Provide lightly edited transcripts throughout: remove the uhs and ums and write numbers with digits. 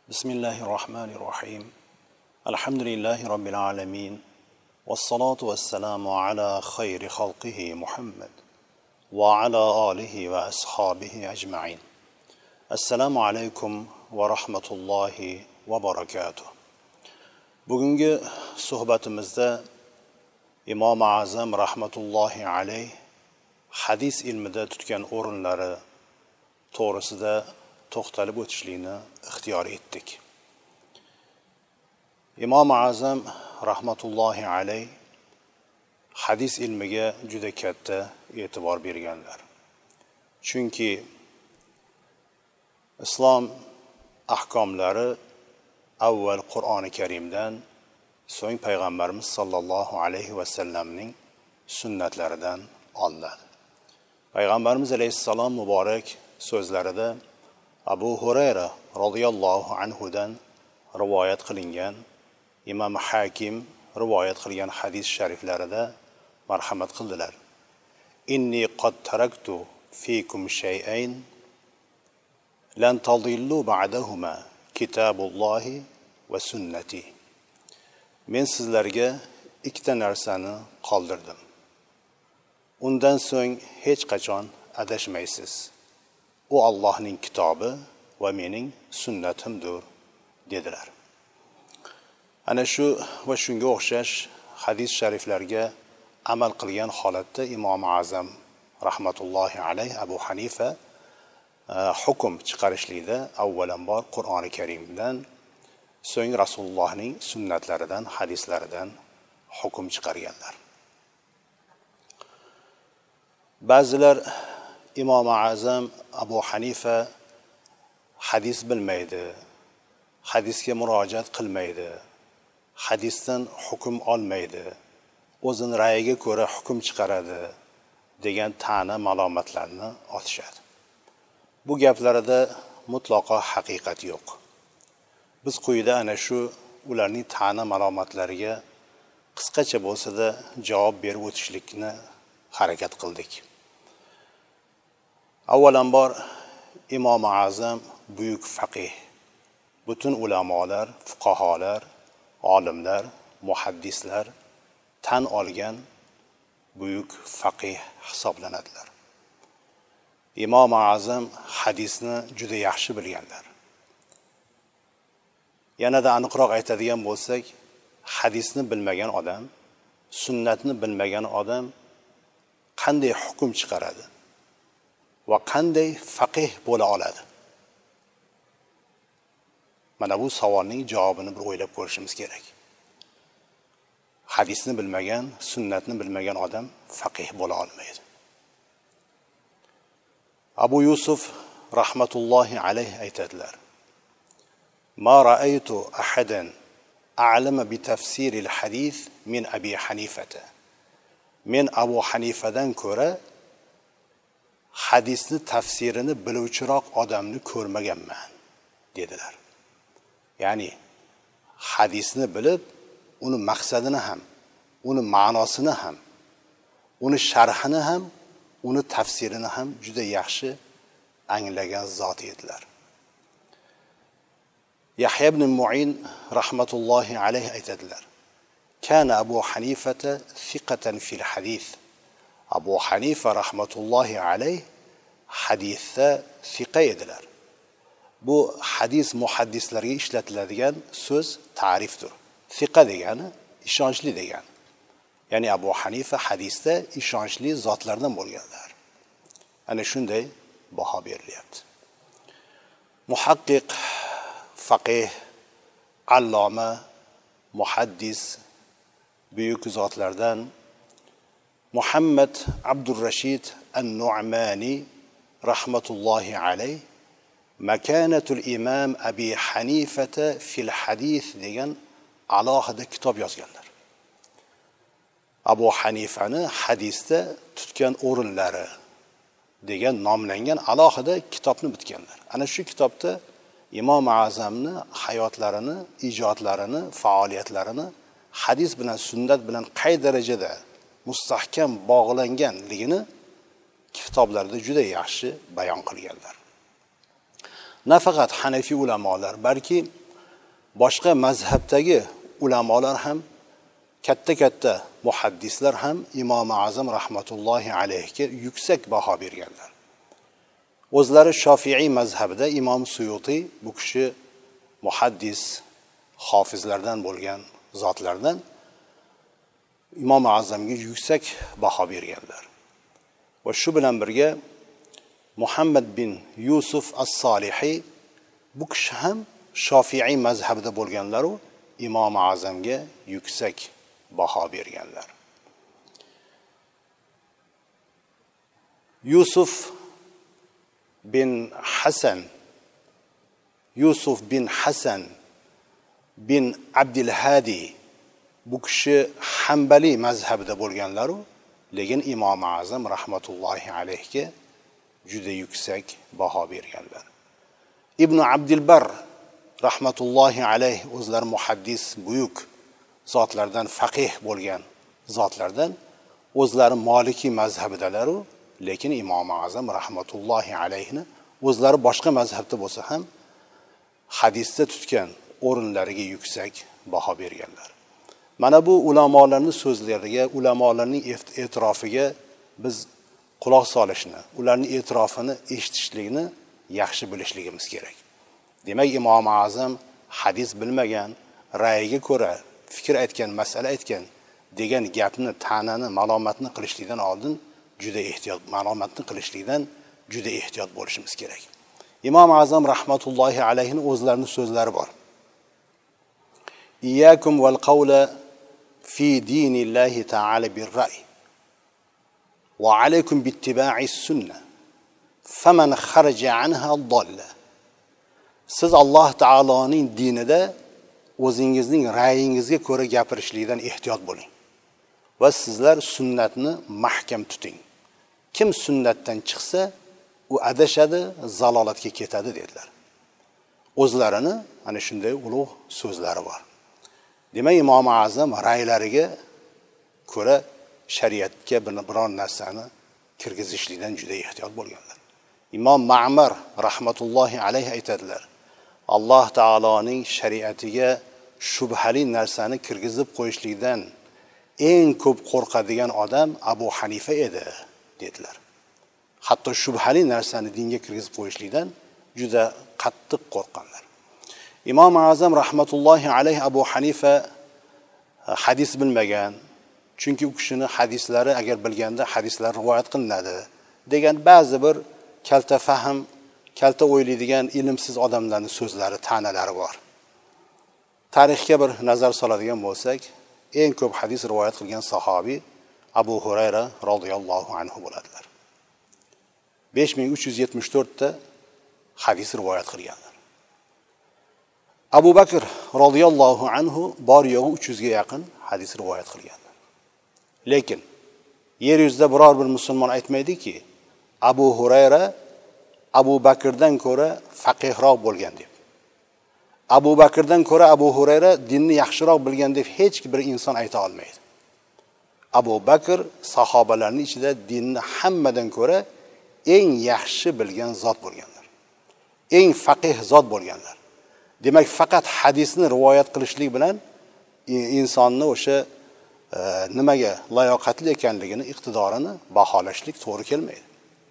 بسم الله الرحمن الرحيم الحمد لله رب العالمين والصلاة والسلام على خير خلقه محمد وعلى آله وأصحابه أجمعين. السلام عليكم ورحمة الله وبركاته. Bugungi suhbatimizda Imom Azam rahmatullohi alayh hadis ilmida tutgan o'rinlari to'g'risida to'xtalib o'tishlikni ixtiyor etdik. Imom Azam rahmatullohi alayh hadis ilmiga juda katta e'tibor berganlar. Chunki islom ahkomlari avval Qur'oni Karimdan, so'ng payg'ambarimiz sollallohu alayhi vasallamning sunnatlaridan olinadi. Payg'ambarimiz alayhissalom muborak so'zlarida Abu Hurayra radhiyallohu anhudan rivoyat qilingan, Imom Hakim rivoyat qilgan hadis shariflarida marhamat qildilar. Inni qad taraktu fikum shay'ain lan tadillu ba'dahuma kitobullohi va sunnati. Men sizlarga ikkita narsani qoldirdim. Undan so'ng hech qachon adashmaysiz. U Allohning kitobi va mening sunnatimdir dedilar. Ana shu va shunga o'xshash hadis shariflarga amal qilgan holatda Imom Azam rahmatullohi alayh Abu Hanifa hukm chiqarishlikda avvalambor Qur'oni Karimdan, so'ng Rasulullohning sunnatlaridan, hadislaridan hukm chiqarganlar. Ba'zilar Imom Azam Abu Hanifa hadis bilmaydi, hadisga murojaat qilmaydi, hadisdan hukm olmaydi, o'zini ra'yiga ko'ra hukm chiqaradi degan ta'na malomatlarni otishadi. Bu gaplarida mutlaqo haqiqat yo'q. Biz quyida ana shu ularning ta'na malomatlariga qisqacha bo'lsa-da javob berib o'tishlikni harakat qildik. Avvalambor Imom Azam buyuk faqih, butun ulamolar, fuqaholar, olimlar, muhaddislar tan olgan buyuk faqih hisoblanadilar. Imom Azam hadisni juda yaxshi bilganlar. Yanada aniqroq aytadigan bo'lsak, hadisni bilmagan odam, sunnatni bilmagan odam qanday hukm chiqaradi va qanday faqih bo'la oladi? Mana bu savolning javobini bir o'ylab ko'rishimiz kerak. Hadisni bilmagan, sunnatni bilmagan odam faqih bo'la olmaydi. Abu Yusuf rahmatullohi alayh aytadilar: Ma ra'aytu ahadan a'lama bi tafsiril hadis min Abi Hanifata. Men Abu Hanifadan ko'ra hadisni tafsirini biluvchiroq odamni ko'rmaganman dedilar. Ya'ni hadisni bilib, uni maqsadini ham, uni ma'nosini ham, uni sharhini ham, uni tafsirini ham juda yaxshi anglagan zot edilar. Yahya ibn Mu'in rahmatullohi alayh aytadilar: Kana Abu Hanifata thiqatan fil hadis. Abu Hanifa rahmatullohi alayh hadisda thiqa edilar. Bu hadis muhaddislarga ishlatiladigan so'z, ta'rifdir. Thiqa degani ishonchli degani. Ya'ni Abu Hanifa hadisda ishonchli zotlardan bo'lganlar. Ana shunday baho berilyapti. Muhaqqiq, faqih, alloma, muhaddis buyuk zotlardan Muhammad Abdurrashid an-Nu'mani rahmatullohi alayh Makanatul Imam Abi Hanifata fil hadis degan alohida kitob yozganlar. Abu Hanifani hadisda tutgan o'rinlari degan nomlangan alohida kitobni bitganlar. Ana shu kitobda Imom Azamni hayotlarini, ijodlarini, faoliyatlarini hadis bilan, sunnat bilan qay darajada mustahkam bog'langanligini kitoblarda juda yaxshi bayon qilganlar. nafaqat Hanafiy ulamolar, balki boshqa mazhabdagi ulamolar ham, katta muhaddislar ham Imom Azam rahmatullohi alayhiga yuksak baho berganlar. O'zlari Shofiiy mazhabida Imom Suyuti bu kishi muhaddis, hofizlardan bo'lgan zotlardan Imom Azamga yuksak baho berganlar. Va shu bilan birga Muhammad bin Yusuf as-Solihiy bu kishi ham Shofiiy mazhabida bo'lganlar u Imom Azamga yuksak baho berganlar. Yusuf bin Hasan bin Abdul Hadi bu kishi Hanbali mazhabida bo'lganlar, lekin Imom Azam rahmatullohi alayhiga juda yuksak baho berganlar. Ibn Abdul Bar rahmatullohi alayhi o'zlari muhaddis, buyuk zotlardan, faqih bo'lgan zotlardan, o'zlari Maliki mazhabidalar, lekin Imom Azam rahmatullohi alayhini o'zlari boshqa mazhabda bo'lsa ham hadisda tutgan o'rinlariga yuksak baho berganlar. Mana bu ulamolarning so'zlariga, ulamolarning e'tirofiga biz quloq solishni, ularning e'tirofini eshitishlikni yaxshi bilishligimiz kerak. Demak, Imom Azam hadis bilmagan, ra'yiga ko'ra fikr aytgan, masala aytgan degan gapni, ta'nani, malomatni qilishlikdan oldin juda ehtiyot bo'lishimiz kerak. Imom Azam rahmatullohi alayhining o'zlarining so'zlari bor. Iyyakum val qawla fi dinillahi ta'ala bir-ra'y va alaykum bittiba'is sunnah faman kharaja anha dalla. Siz Alloh taoloning dinida o'zingizning ra'yingizga ko'ra gapirishlikdan ehtiyot bo'ling va sizlar sunnatni mahkam tuting. Kim sunnatdan chiqsa, u adashadi, zalolatga ketadi dedilar. O'zlarini ana shunday ulug' so'zlari bor. Demak, Imom Azam ra'ylariga ko'ra shariatga biror narsani kirgizishlikdan juda ehtiyot bo'lganlar. Imom Ma'mar rahmatullohi alayhi aytadilar: Alloh taoloning shariatiga shubhali narsani kirgizib qo'yishlikdan eng ko'p qo'rqadigan odam Abu Hanifa edi dedilar. Hatto shubhali narsani dinga kirgizib qo'yishlikdan juda qattiq qo'rqqanlar. Imom Azam rahmatullohi alayhi Abu Hanifa hadis bilmagan, chunki u kishini hadislari agar bilganda hadislar rivoyat qilinadi degan ba'zi bir kalta fahm, kalta o'ylaydigan ilmsiz odamlarning so'zlari, ta'nalari bor. Tarixga bir nazar soladigan bo'lsak, eng ko'p hadis rivoyat qilgan sahobiy Abu Hurayra radhiyallohu anhu bo'ladilar. 5374 ta hadis rivoyat qilganlar. Abu Bakr radhiyallohu anhu bor yo'g'i 300 ga yaqin hadis rivoyat qilganlar. Lekin yer yuzida biror bir musulmon aytmaydiki, Abu Hurayra Abu Bakrdan ko'ra faqihroq bo'lgan deb. Abu Bakrdan ko'ra Abu Hurayra dinni yaxshiroq bilgan deb hech bir inson ayta olmaydi. Abu Bakr sahobalarning ichida dinni hammadan ko'ra eng yaxshi bilgan zot bo'lganlar. Eng faqih zot bo'lganlar. Demak, faqat hadisni rivoyat qilishlik bilan insonni o'sha nimaga layoqatli ekanligini, iqtidorini baholashlik to'g'ri kelmaydi.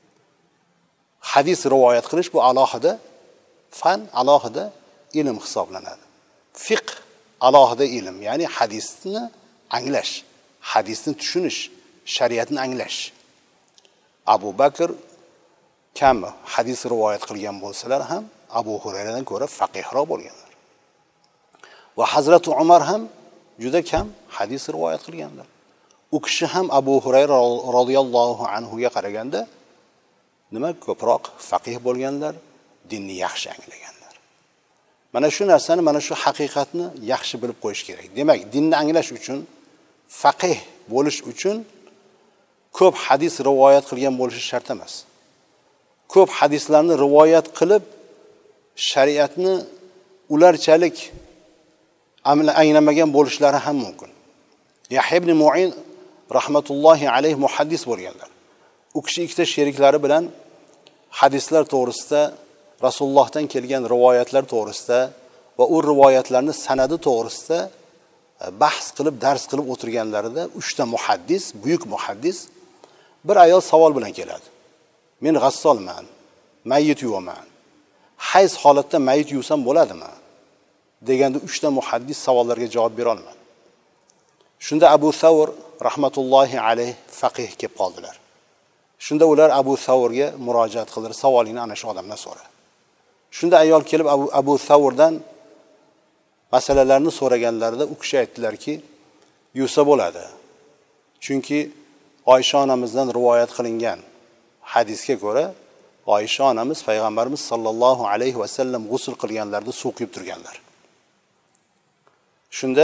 Hadis rivoyat qilish bu alohida fan, alohida ilm hisoblanadi. Fiqh alohida ilm, ya'ni hadisni anglash, hadisni tushunish, shariatni anglash. Abu Bakr kam hadis rivoyat qilgan bo'lsalar ham Abu Hurayradan ko'ra faqihroq bo'lganlar. Va Hazrat Umar ham juda kam hadis rivoyat qilganlar. U kishi ham Abu Hurayra radhiyallohu anhu ga qaraganda nima ko'proq faqih bo'lganlar, dinni yaxshi anglaganlar. Mana shu narsani, mana shu haqiqatni yaxshi bilib qo'yish kerak. Demak, dinni anglash uchun, faqih bo'lish uchun ko'p hadis rivoyat qilgan bo'lishi shart emas. Ko'p hadislarni rivoyat qilib shariatni ularchalik anglamagan bo'lishlari ham mumkin. Yahya ibn Mu'in rahmatullohi alayhi muhaddis bo'lganlar. U kishi ikkita sheriklari bilan hadislar to'g'risida Rasulullohdan kelgan rivoyatlar to'g'risida va u rivoyatlarning sanadi to'g'risida bahs qilib, dars qilib o'tirganlarida 3 ta muhaddis, buyuk muhaddis bir ayol savol bilan keladi. Men g'assolman, mayit yuvaman. Hayz holatda mayit yuvsam bo'ladimi? Deganda 3 ta muhaddis savollarga javob bera olmadi. Shunda Abu Savr rahmatullohi alayh faqih kelib qoldilar. Shunda ular Abu Savrga murojaat qildilar, savolingni ana shu odamdan so'ra. Shunda ayol kelib Abu Savrdan masalalarni so'raganlarida u kishi aytdilarki, yuvsa bo'ladi. Chunki Oysha onamizdan rivoyat qilingan hadisga ko'ra Oysha onamiz payg'ambarimiz sollallohu alayhi va sallam g'usl qilganlarida suv quyib turganlar. Shunda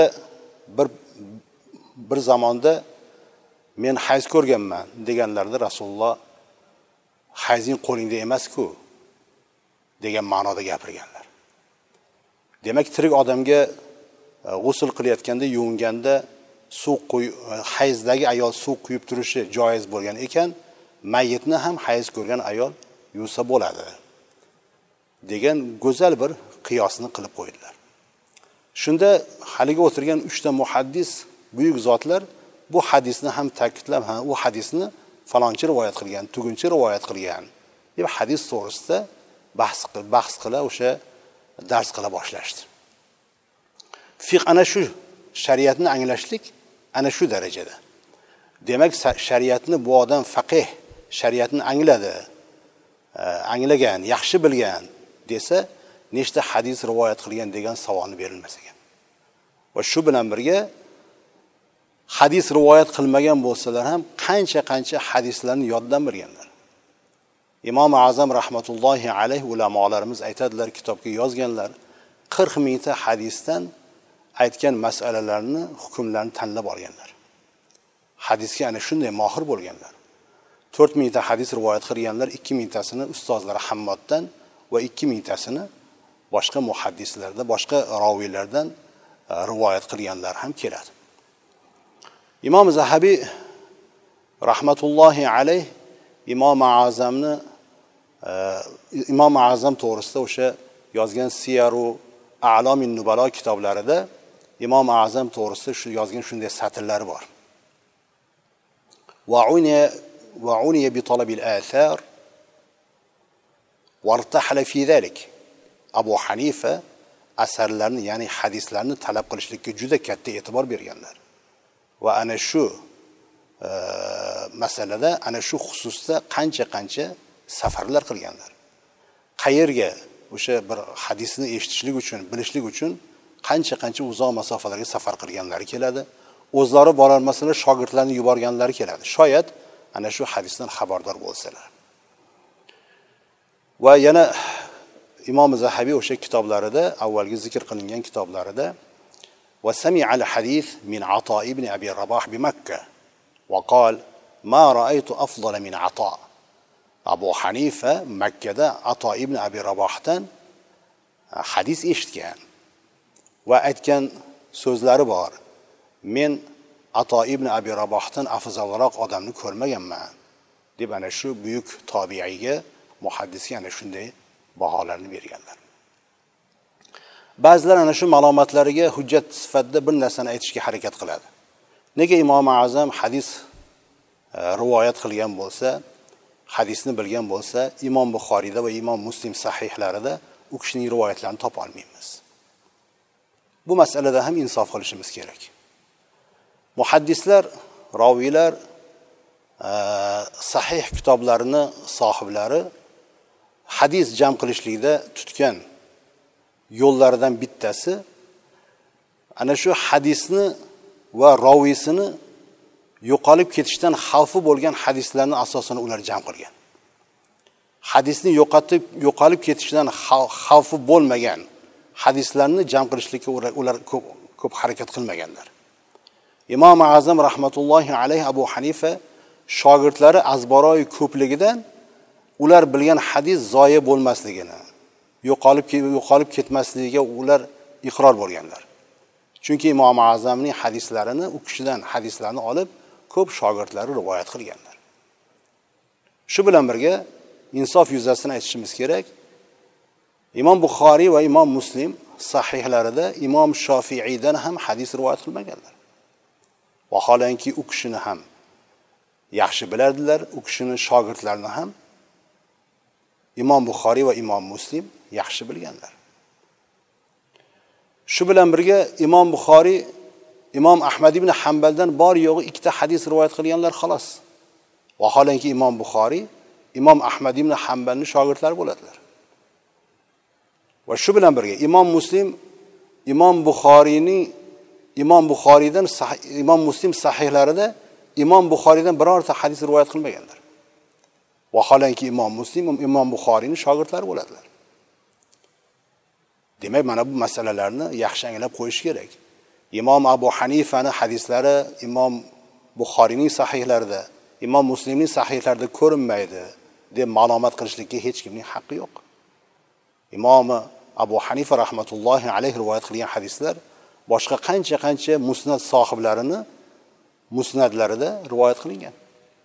bir zamonda men hayz ko'rganman deganlarida Rasululloh hayzing qo'lingda emas-ku degan ma'noda gapirganlar. Demak, tirik odamga g'usl qilayotganda, yuvinganda hayzdagi ayol suv quyib turishi joiz bo'lgan ekan, mayitni ham hayz ko'rgan ayol yuvsa bo'ladi degan go'zal bir qiyosni qilib qo'ydilar. Shunda haliga o'tirgan 3 ta muhaddis, buyuk zotlar bu hadisni ham ta'kidlab, u hadisni falonchi rivoyat qilgan, tugunchi rivoyat qilgan deb hadis to'g'risida bahs qila, o'sha dars qila boshlashdi. Fiqh ana shu shariatni anglashlik ana shu darajada. Demak, shariatni bu odam faqih, shariatni anglagan, yaxshi bilgan desa, nechta hadis rivoyat qilgan degan savolni berilmas ekan. Va shu bilan birga hadis rivoyat qilmagan bo'lsalar ham qancha hadislarni yoddan bilganlar. Imom Azam rahmatullohi alayh ulamolarimiz aytadilar, kitobga yozganlar, 40 mingta hadisdan aytgan masalalarni, hukmlarni tanlab olganlar. Hadisga ana shunday mohir bo'lganlar. 4 mingta hadis rivoyat qilganlar, 2 mingtasini ustozlari Hammoddan va 2 mingtasini boshqa muhaddislarda, boshqa roviylardan rivoyat qilganlar ham keladi. Imom Zahabiy rahmatullohi alayh Imom Azam to'g'risida o'sha yozgan Siyaru A'lomin Nubalo kitoblarida Imom Azam to'g'risida shu yozgan shunday satrlari bor. Wa'uniya bi talabil athar wartahala fi zalik. Abu Hanifa asarlarni, ya'ni hadislarni talab qilishlikka juda katta e'tibor berganlar. Va ana shu masalada, ana shu xususda qancha safarlar qilganlar. Qayerga o'sha bir hadisni eshitishlik uchun, bilishlik uchun qancha uzoq masofalarga safar qilganlari keladi. O'zlari borolmasalar shogirdlarni yuborganlari keladi. Shoyat ana shu hadisdan xabardor bo'lsalar. Va yana Imom Zahabiy o'sha kitoblarida, avvalgi zikr qilingan kitoblarida وسمع الحديث من عطاء بن أبي رباح بمكة وقال ما رأيت أفضل من عطاء. Abu Hanifa Makkada Ato ibn Abi Rabohdan hadis eshitgan va aytgan so'zlari bor. Men Ato ibn Abi Rabohdan afzalroq odamni ko'rmaganman deb ana shu buyuk tobiiga, muhaddisga ana shunday baholarni berganlar. Ba'zilar ana shu ma'lumotlariga hujjat sifatida bir narsani aytishga harakat qiladi. Nega Imom Azam hadis rivoyat qilgan bo'lsa, hadisni bilgan bo'lsa, Imom Buxoriyda va Imom Muslim sahihlarida u kishining rivoyatlarini topa olmaymiz. Bu masalada ham insof qilishimiz kerak. Muhaddislar, roviylar, sahih kitoblarini sohiblari hadis jam qilishlikda tutgan yo'llaridan bittasi ana shu hadisni va roviysini yo'qolib ketishdan xavfi bo'lgan hadislarni asosini ular jam qilgan. Hadisni yo'qolib ketishidan xavfi bo'lmagan hadislarni jam qilishlikka ular ko'p harakat qilmaganlar. Imom Azam rahmatullohi alayh Abu Hanifa shogirdlari azboroy ko'pligidan ular bilgan hadis zoya bo'lmasligini, yo'qolib ketmasligiga ular iqror bo'lganlar. Chunki Imom Azamning hadislarini, u kishidan hadislarni olib ko'p shogirdlari rivoyat qilganlar. Shu bilan birga insof yuzasidan aytishimiz kerak. imom Buxoriy va imom Muslim sahihlarida imom Shofiiydan ham hadis rivoyat qilmaganlar. Vaholanki u kishini ham yaxshi bilardilar, u kishini shogirdlarini ham imom Buxoriy va imom Muslim yaxshi bilganlar. Shu bilan birga imom Buxoriy imom Ahmad ibn Hanbaldan bor yo'g'i ikkita hadis rivoyat qilganlar xolos. Vaholanki imom Buxoriy imom Ahmad ibn Hanbalning shogirdlari bo'ladilar. Va shu bilan birga imom Muslim imom Buxoriydan imom Muslim sahihlarida imom Buxoriydan birorta hadis rivoyat qilmaganlar. Vaholanki imom Muslim imom Buxoriyning shogirdlari bo'ladilar. Demak, mana bu masalalarni yaxshi anglab qo'yish kerak. Imom Abu Hanifani hadislari imom Buxoriyning sahihlarida, imom Muslimning sahihlarida ko'rinmaydi deb ma'lumot qilishlikka hech kimning haqqi yo'q. Imom Abu Hanifa rahmatullohi alayhi rivoyat qilgan hadislar boshqa qancha musnad sohiblarining musnadlarida rivoyat qilingan.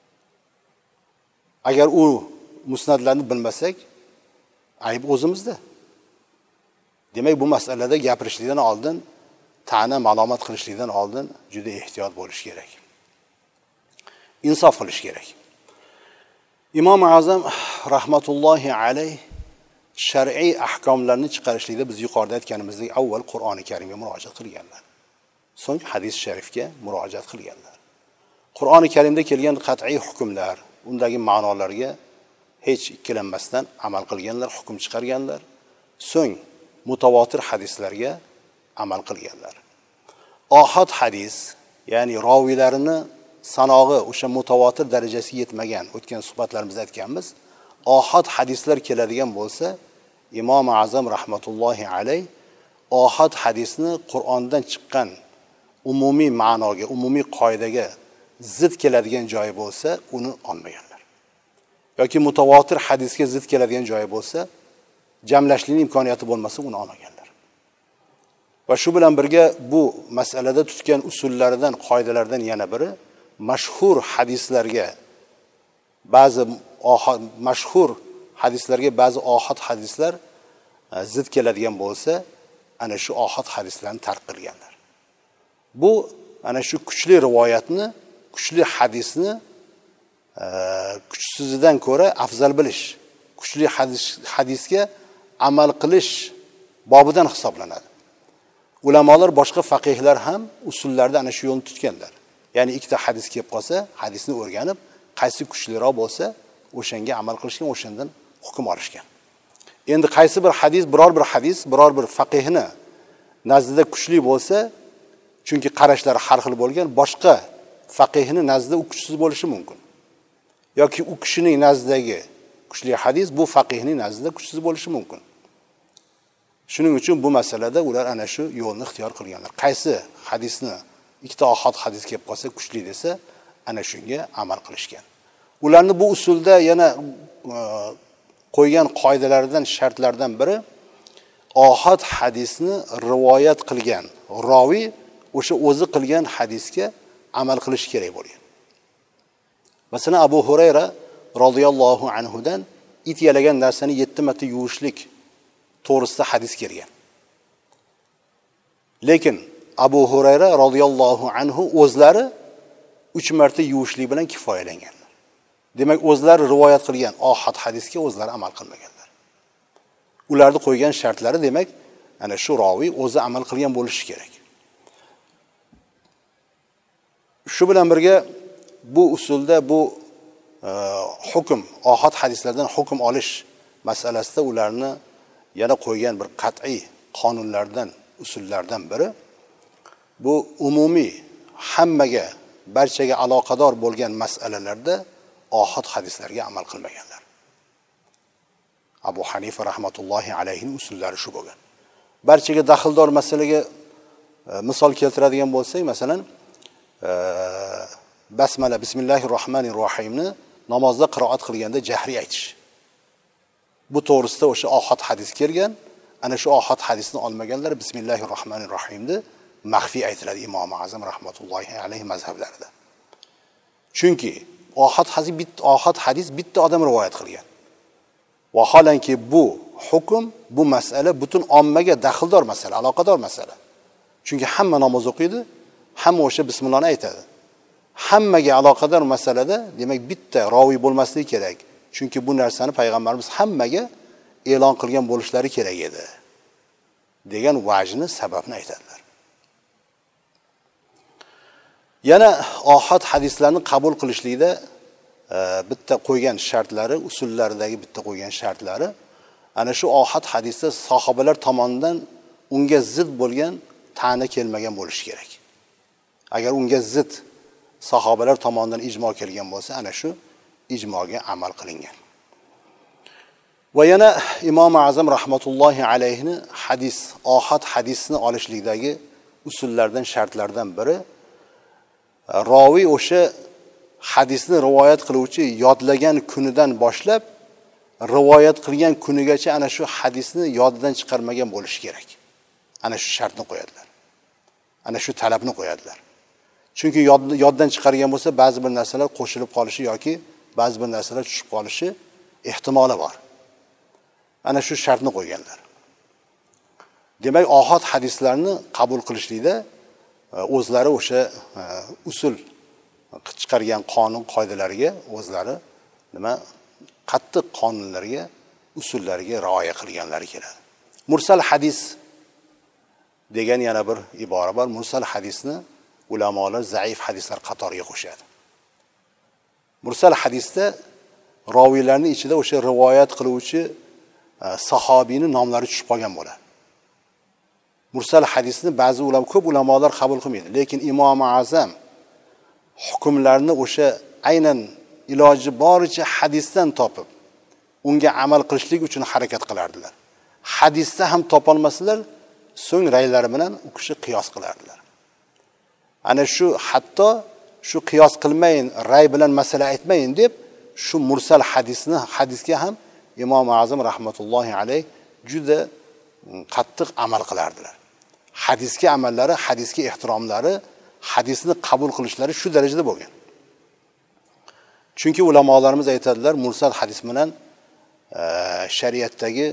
Agar u musnadlarni bilmasak, ayb o'zimizda. Demak, bu masalada gapirishlikdan oldin, ta'na ma'lumot qilishlikdan oldin juda ehtiyot bo'lish kerak. Insof qilish kerak. Imom Azam rahmatullohi alayhi shar'iy ahkomlarni chiqarishlikda biz yuqorida aytganimizdek avval Qur'oni Karimga murojaat qilganlar. So'ng hadis sharifga murojaat qilganlar. Qur'oni Karimda kelgan qat'iy hukmlar, undagi ma'nolarga hech ikkilanmasdan amal qilganlar, hukm chiqarganlar. So'ng mutavotir hadislarga amal qilganlar. Ohad hadis, ya'ni roviylarini sanog'i o'sha mutavotir darajasiga yetmagan, o'tgan suhbatlarimizda aytganmiz, ohad hadislar keladigan bo'lsa, Imom Azam rahmatullohi alayh ohad hadisni Qur'ondan chiqqan umumiy ma'noga, umumiy qoidaga zid keladigan joyi bo'lsa, uni olmaganlar. Yoki mutavotir hadisga zid keladigan joyi bo'lsa, jamlashlikning imkoniyati bo'lmasa, uni olmaganlar. Va shu bilan birga bu masalada tutgan usullaridan, qoidalardan yana biri mashhur hadislarga ba'zi ohad hadislar zid keladigan bo'lsa, ana shu ohad hadislarni tark qilganlar. Bu ana shu kuchli rivoyatni, kuchli hadisni kuchsizidan ko'ra afzal bilish, kuchli hadisga amal qilish bobidan hisoblanadi. Ulamolar, boshqa faqihlar ham usullarda ana shu yo'lni tutganlar. Ya'ni ikkita hadis kelib qolsa, hadisni o'rganib, qaysi kuchliroq bo'lsa, o'shanga amal qilishgan, o'shandan hukm olishgan. Endi qaysi bir hadis, biror bir faqihni nazdida kuchli bo'lsa, chunki qarashlari har xil bo'lgan, boshqa faqihni nazdida u kuchsiz bo'lishi mumkin. Yoki u kishining nazdidagi kuchli hadis bu faqihning nazdida kuchsiz bo'lishi mumkin. Shuning uchun bu masalada ular ana shu yo'lni ixtiyor qilganlar. Qaysi hadisni ikkita ohad hadis kelib qolsa kuchli desa, ana shunga amal qilishgan. Ularni bu usulda yana qo'ygan qoidalaridan, shartlardan biri ohad hadisni rivoyat qilgan roviy o'sha o'zi qilgan hadisga amal qilish kerak bo'lgan. Masalan, Abu Hurayra radhiyallohu anhudan it yalagan narsani 7 marta yuvishlik to'g'risida hadis kelgan. Lekin Abu Hurayra radhiyallohu anhu o'zlari 3 marta yuvishlik bilan kifoyalanganlar. Demak, o'zlari rivoyat qilgan ohad hadisga o'zlari amal qilmaganlar. Ularni qo'ygan shartlari, demak, ana shu roviy o'zi amal qilgan bo'lishi kerak. Shu bilan birga bu usulda bu hukm, ohad hadislardan hukm olish masalasida ularni yana qo'ygan bir qat'iy qonunlardan, usullardan biri bu umumiy hammaga, barchaga aloqador bo'lgan masalalarda ohad hadislarga amal qilmaganlar. Abu Hanifa rahmatullohi alayhining usullari shu bo'lgan. Barchaga daxldor masalaga misol keltiradigan bo'lsak, masalan, basmala bismillahirrohmanirrohimni namozda qiroat qilganda jahriy aytish. Bu to'g'risida o'sha ohad hadis kelgan. Ana shu ohad hadisni olmaganlar bismillahirrohmanirrohimni maxfiy aytiladi Imom Azam rahmatullohi alayhi mazhablarida. Chunki ohad hadis bitta odam rivoyat qilgan. Vaholanki bu hukm, bu masala butun ommaga daxldor masala, aloqador masala. Chunki hamma namoz o'qiydi, hamma o'sha bismillohni aytadi. Hammaga aloqador masalada, demak bitta roviy bo'lmasligi kerak. Chunki bu narsani payg'ambarimiz hammaga e'lon qilgan bo'lishlari kerak edi degan vajni, sababni aytadilar. Yana ohad hadislarni qabul qilishlikda bitta qo'ygan shartlari, usullaridagi bitta qo'ygan shartlari, ana shu ohad hadisda sahobalar tomonidan unga zid bo'lgan ta'na kelmagan bo'lishi kerak. Agar unga zid sahobalar tomonidan ijmo kelgan bo'lsa, ana shu ijmoga amal qilingan. Va yana Imom Azam rahmatullohi alayhini ohad hadisni olishlikdagi usullardan, shartlardan biri, roviy o'sha hadisni rivoyat qiluvchi yodlagan kunidan boshlab rivoyat qilgan kunigacha ana shu hadisni yodidan chiqarmagan bo'lishi kerak. Ana shu shartni qo'yadilar. Ana shu talabni qo'yadilar. Chunki yoddan chiqargan bo'lsa, ba'zi bir narsalar qo'shilib qolishi yoki ba'zi bir narsalar tushib qolishi ehtimoli bor. Ana shu shartni qo'yganlar. Demak, ohad hadislarni qabul qilishlikda o'zlari o'sha usul chiqargan qonun qoidalariga, o'zlari qattiq qonunlarga, usullariga rioya qilganlari keladi. Mursal hadis degan yana bir ibora bor. Mursal hadisni ulamolar zaif hadislar qatoriga qo'shadi. Mursal hadisda roviylarning ichida o'sha rivoyat qiluvchi sahobiyning nomlari tushib qolgan bo'ladi. Mursal hadisni ba'zi ko'p ulamolar qabul qilmaydi, lekin Imom Azam hukmlarni o'sha aynan iloji boricha hadisdan topib, unga amal qilishlik uchun harakat qilardilar. Hadisda ham topolmasalar, so'ng raylari bilan u kishi qiyos qilardilar. Ana shu hatto shu qiyos qilmayin, ray bilan masala aytmayin deb, shu mursal hadisga ham Imom Azam rahmatullohi alayh juda qattiq amal qilardilar. Hadisga amallari, hadisga ehtiromlari, hadisni qabul qilishlari shu darajada bo'lgan. Chunki ulamolarimiz aytadilar, mursal hadis bilan shariatdagi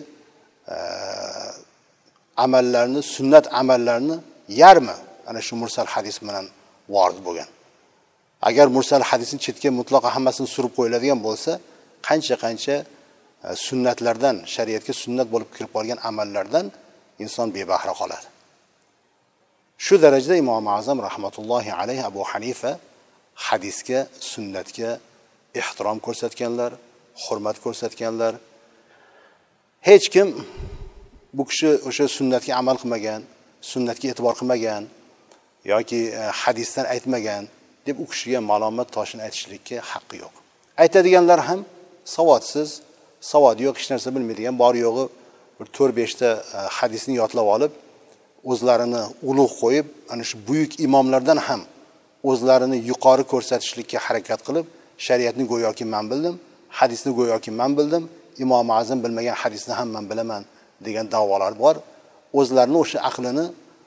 amallarni, sunnat amallarni yarmi ana shu mursal hadis bilan vorid bo'lgan. Agar mursal hadisni chetga mutlaqo hammasini surib qo'yiladigan bo'lsa, qancha sunnatlardan, shariatga sunnat bo'lib kirib qolgan amallardan inson bebahra qoladi. Shu darajada Imom Azam rahmatullohi alayhi Abu Hanifa hadisga, sunnatga ehtirom ko'rsatganlar, hurmat ko'rsatganlar. Hech kim bu kishi o'sha sunnatga amal qilmagan, sunnatga e'tibor qilmagan yoki hadisdan aytmagan deb u kishiga malomat toshini aytishlikka haqqi yo'q. Aytadiganlar ham savodsiz, savodi yo'q, hech narsa bilmaydigan, bor yo'g'i bir 4-5 ta hadisni yodlab olib, o'zlarini ulug' qo'yib, ana shu buyuk imomlardan ham o'zlarini yuqori ko'rsatishlikka harakat qilib, shariatni go'yoki men bildim, hadisni go'yoki men bildim, Imom Azam bilmagan hadisni ham men bilaman degan da'volar bor. O'zlarini o'sha aqlini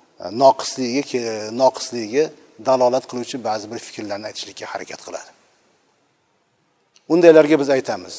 noqisligiga dalolat qiluvchi ba'zi bir fikrlarni aytishlikka harakat qiladi. Undaylarga biz aytamiz: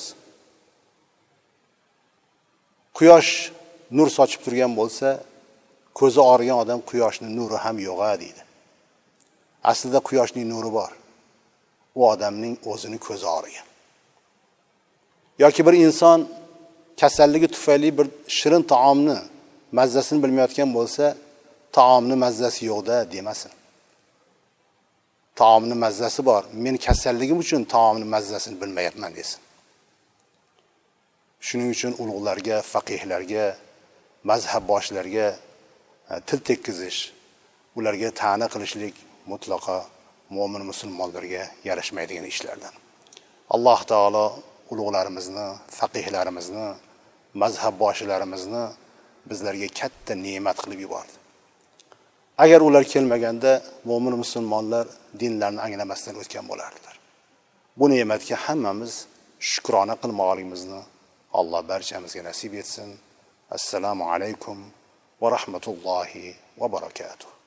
Quyosh nur sochib turgan bo'lsa, ko'zi og'rigan odam quyoshning nuri ham yo'q-a deydi. Aslida quyoshning nuri bor. U odamning o'zini ko'zi og'rigan. Yoki bir inson kasalligi tufayli bir shirin taomni mazzasini bilmayotgan bo'lsa, taomni mazzasi yo'q-da demasin. Taomni mazzasi bor. Men kasalligim uchun taomni mazzasini bilmayapman desin. Shuning uchun ulug'larga, faqihlarga, mazhab boshlarga til tekkizish, ularga ta'na qilishlik mutlaqo mu'min musulmonlarga yarashmaydigan ishlardan. Alloh taolo ulug'larimizni, faqihlarimizni, mazhab boshlarimizni bizlarga katta ne'mat qilib yubordi. Agar ular kelmaganda mu'min musulmonlar dinlarni anglamasdan o'tgan bo'lardilar. Bu ne'matga hammamiz shukrona qilmoqligimizni Alloh barchamizga nasib etsin. Assalomu alaykum va rahmatullohi va barakatuh.